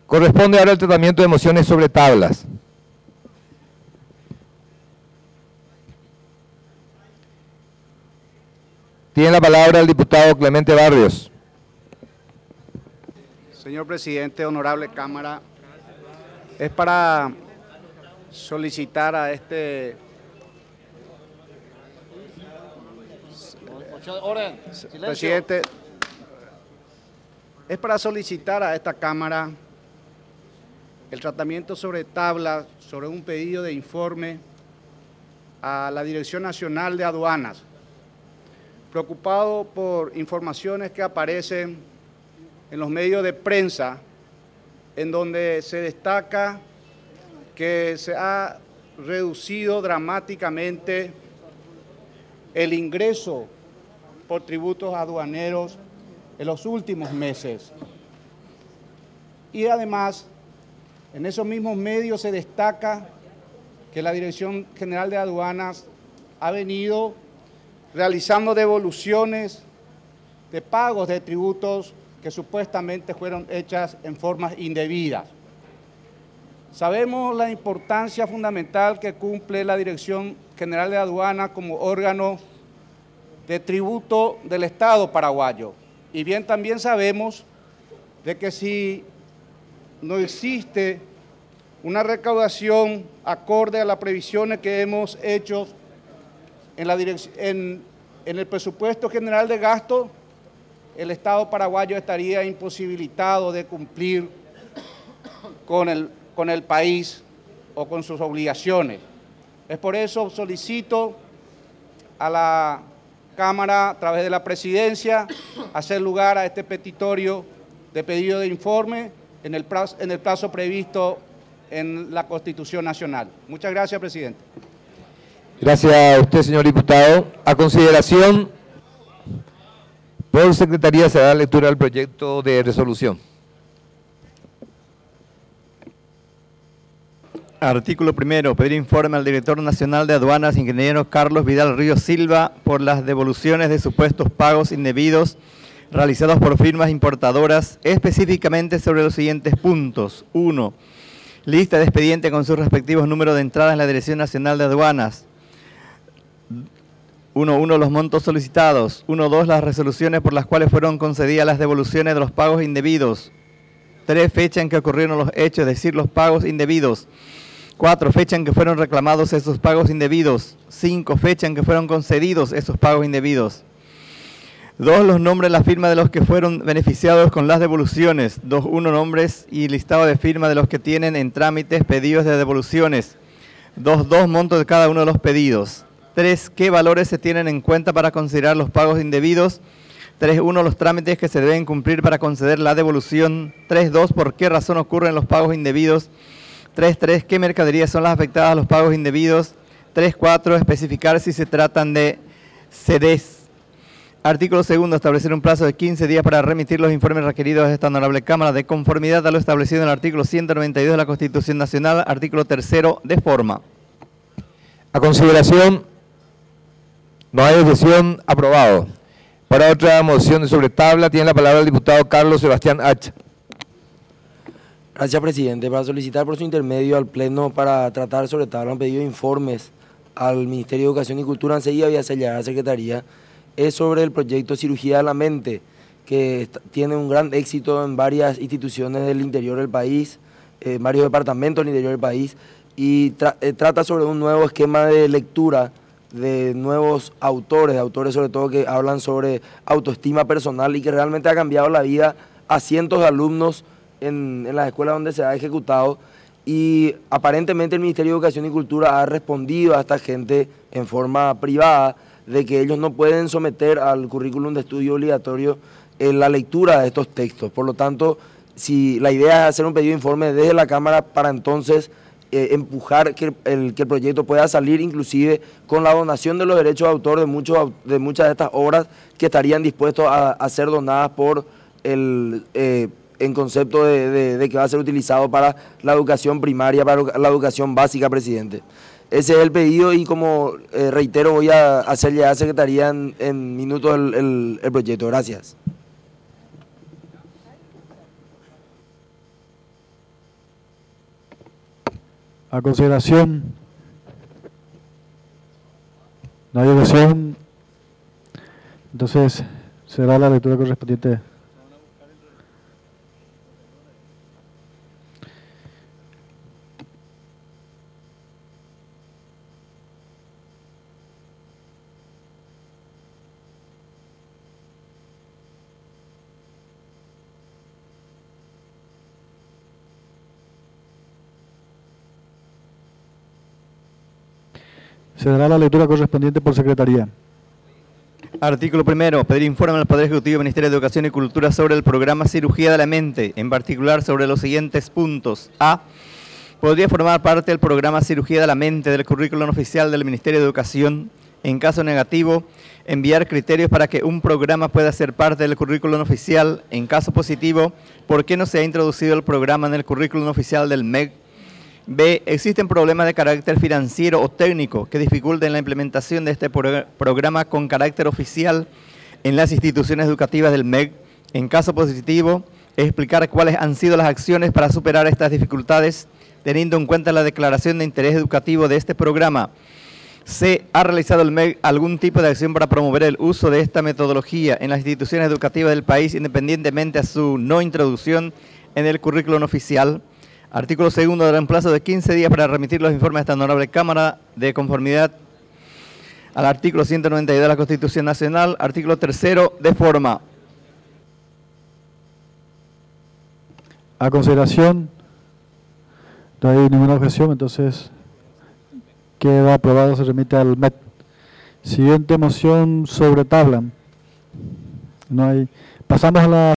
Corresponde ahora el tratamiento de mociones sobre tablas. Tiene la palabra el diputado Clemente Barrios. Señor presidente, honorable Cámara, es para solicitar a este... Orden, presidente, es para solicitar a esta Cámara el tratamiento sobre tabla, sobre un pedido de informe a la Dirección Nacional de Aduanas, preocupado por informaciones que aparecen en los medios de prensa, en donde se destaca que se ha reducido dramáticamente el ingreso por tributos aduaneros en los últimos meses. Y además, en esos mismos medios se destaca que la Dirección General de Aduanas ha venido realizando devoluciones de pagos de tributos que supuestamente fueron hechas en formas indebidas. Sabemos la importancia fundamental que cumple la Dirección General de Aduanas como órgano de tributo del Estado paraguayo. Y bien también sabemos de que si no existe una recaudación acorde a las previsiones que hemos hecho en el presupuesto general de gasto, el Estado paraguayo estaría imposibilitado de cumplir con el país o con sus obligaciones. Es por eso solicito a la Cámara, a través de la Presidencia, hacer lugar a este petitorio de pedido de informe en el plazo previsto en la Constitución Nacional. Muchas gracias, presidente. Gracias a usted, señor diputado. A consideración, por secretaría se da lectura al proyecto de resolución. Artículo primero, pedir informe al director nacional de aduanas, ingeniero Carlos Vidal Ríos Silva, por las devoluciones de supuestos pagos indebidos realizados por firmas importadoras, específicamente sobre los siguientes puntos. 1. Lista de expediente con sus respectivos números de entrada en la Dirección Nacional de Aduanas. 1.1. Los montos solicitados. 1.2. Las resoluciones por las cuales fueron concedidas las devoluciones de los pagos indebidos. 3. Fecha en que ocurrieron los hechos, es decir, los pagos indebidos. 4. Fecha en que fueron reclamados esos pagos indebidos. 5. Fecha en que fueron concedidos esos pagos indebidos. 2. Los nombres, la firma de los que fueron beneficiados con las devoluciones. 2.1. Nombres y listado de firma de los que tienen en trámites pedidos de devoluciones. 2.2. Monto de cada uno de los pedidos. 3. ¿Qué valores se tienen en cuenta para considerar los pagos indebidos? 3.1. Los trámites que se deben cumplir para conceder la devolución. 3.2. ¿Por qué razón ocurren los pagos indebidos? 3.3. ¿Qué mercaderías son las afectadas a los pagos indebidos? 3.4. Especificar si se tratan de CDs. Artículo segundo. Establecer un plazo de 15 días para remitir los informes requeridos a esta honorable Cámara de conformidad a lo establecido en el artículo 192 de la Constitución Nacional, artículo tercero, de forma. A consideración, no hay objeción, aprobado. Para otra moción sobre tabla, tiene la palabra el diputado Carlos Sebastián Hacha. Gracias, presidente. Para solicitar por su intermedio al Pleno para tratar sobre tabla un pedido de informes al Ministerio de Educación y Cultura, enseguida voy a hacer llegar a la Secretaría, es sobre el proyecto Cirugía de la Mente, que tiene un gran éxito en varias instituciones del interior del país, varios departamentos del interior del país, y trata sobre un nuevo esquema de lectura de nuevos autores sobre todo que hablan sobre autoestima personal y que realmente ha cambiado la vida a cientos de alumnos en las escuelas donde se ha ejecutado, y aparentemente el Ministerio de Educación y Cultura ha respondido a esta gente en forma privada de que ellos no pueden someter al currículum de estudio obligatorio la lectura de estos textos. Por lo tanto, si la idea es hacer un pedido de informe desde la Cámara para entonces empujar que el proyecto pueda salir inclusive con la donación de los derechos de autor de muchas de estas obras que estarían dispuestos a ser donadas por en concepto de que va a ser utilizado para la educación primaria, para la educación básica, presidente. Ese es el pedido y como reitero voy a hacer llegar a Secretaría en minutos el proyecto. Gracias. A consideración. No hay objeción. Entonces, será la lectura correspondiente. Se dará la lectura correspondiente por secretaría. Artículo primero. Pedir informe al Poder Ejecutivo del Ministerio de Educación y Cultura sobre el programa Cirugía de la Mente, en particular sobre los siguientes puntos. A. Podría formar parte del programa Cirugía de la Mente del currículum oficial del Ministerio de Educación. En caso negativo, enviar criterios para que un programa pueda ser parte del currículum oficial. En caso positivo, ¿por qué no se ha introducido el programa en el currículum oficial del MEC? B. Existen problemas de carácter financiero o técnico que dificulten la implementación de este programa con carácter oficial en las instituciones educativas del MEC. En caso positivo, explicar cuáles han sido las acciones para superar estas dificultades, teniendo en cuenta la declaración de interés educativo de este programa. C. ¿Ha realizado el MEC algún tipo de acción para promover el uso de esta metodología en las instituciones educativas del país, independientemente a su no introducción en el currículum oficial? Artículo segundo, dará un plazo de 15 días para remitir los informes a esta honorable Cámara de conformidad al artículo 192 de la Constitución Nacional. Artículo tercero, de forma. A consideración, no hay ninguna objeción, entonces queda aprobado, se remite al MEC. Siguiente moción sobre tabla. No hay. Pasamos a la